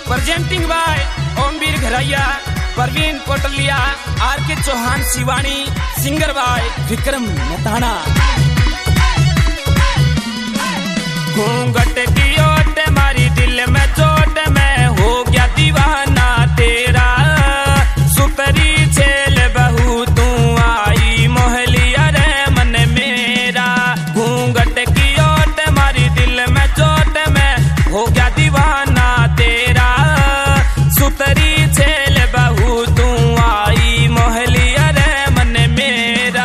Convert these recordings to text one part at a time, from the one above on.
Presenting by Omveer Gharaiya, Praveen Kotaliya, R K Chauhan Shivani, singer by Vikram Matana. घूंघट की ओट मारी दिल में चोट, मैं हो गया दीवाना तेरा। सुतरी छेल बहू तू आई मोहलिया रे मन मेरा। घूंघट की ओट मारी दिल में चोट, मैं हो गया दीवाना तेरा। सुतरी छेल बहू तू आई मोहलिया रे मन मेरा।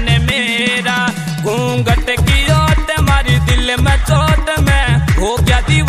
घूंघट की ओट मारी दिल में चोट, मैं हो गया